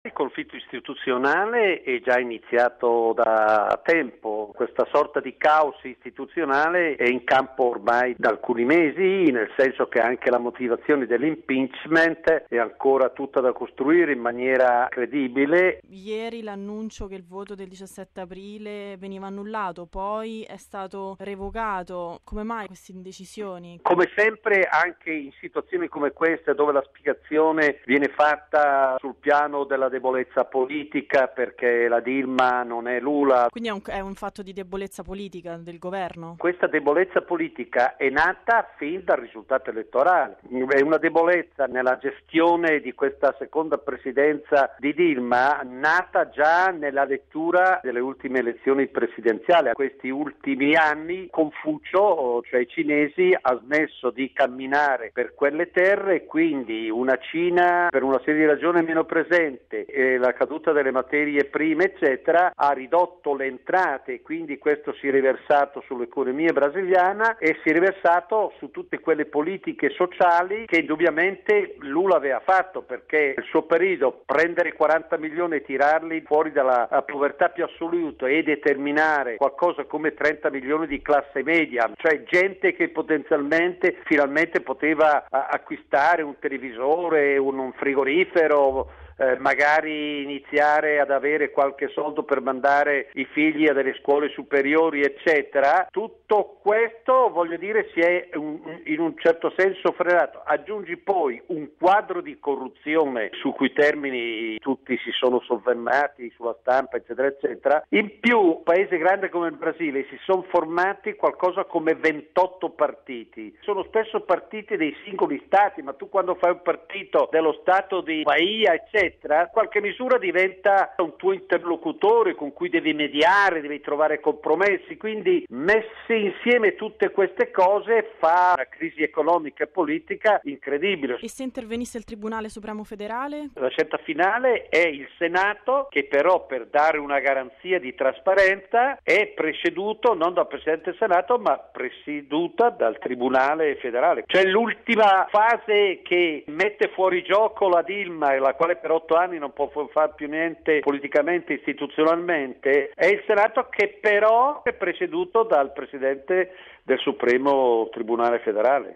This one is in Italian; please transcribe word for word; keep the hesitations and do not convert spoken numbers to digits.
il conflitto istituzionale è già iniziato da tempo. Questa sorta di caos istituzionale è in campo ormai da alcuni mesi, nel senso che anche la motivazione dell'impeachment è ancora tutta da costruire in maniera credibile. Ieri l'annuncio che il voto del diciassette aprile veniva annullato, poi è stato revocato. Come mai queste indecisioni? Come sempre anche in situazioni come queste, dove la spiegazione viene fatta sul piano della debolezza politica, perché la Dilma non è Lula. Quindi è un, è un fatto di debolezza politica del governo? Questa debolezza politica è nata fin dal risultato elettorale. È una debolezza nella gestione di questa seconda presidenza di Dilma, nata già nella lettura delle ultime elezioni presidenziali. A questi ultimi anni Confucio, cioè i cinesi, ha smesso di camminare per quelle terre e quindi una Cina per una serie di ragioni meno presente e la caduta delle materie prime eccetera ha ridotto le entrate e quindi questo si è riversato sull'economia brasiliana e si è riversato su tutte quelle politiche sociali che indubbiamente Lula aveva fatto, perché nel suo periodo prendere quaranta milioni e tirarli fuori dalla povertà più assoluta e determinare qualcosa come trenta milioni di classe media, cioè gente che potenzialmente finalmente poteva acquistare un televisore, un, un frigorifero, eh, magari iniziare ad avere qualche soldo per mandare i figli a delle scuole superiori eccetera. Tutto questo, voglio dire, si è un, in un certo senso frenato. Aggiungi poi un quadro di corruzione su cui termini tutti si sono soffermati sulla stampa eccetera eccetera. In più, un paese grande come il Brasile, si sono formati qualcosa come ventotto partiti. Sono spesso partiti dei singoli stati, ma tu quando fai un partito dello stato di Bahia eccetera, qualche misura diventa un tuo interlocutore con cui devi mediare, devi trovare compromessi, quindi messi insieme tutte queste cose fa una crisi economica e politica incredibile. E se intervenisse il Tribunale Supremo Federale? La scelta finale è il Senato, che però per dare una garanzia di trasparenza è presieduto non dal Presidente del Senato ma presieduta dal Tribunale Federale. Cioè l'ultima fase che mette fuori gioco la Dilma e la quale per otto anni non può fare più niente politicamente, istituzionalmente, è il Senato, che però è presieduto dal Presidente del Supremo Tribunale Federale.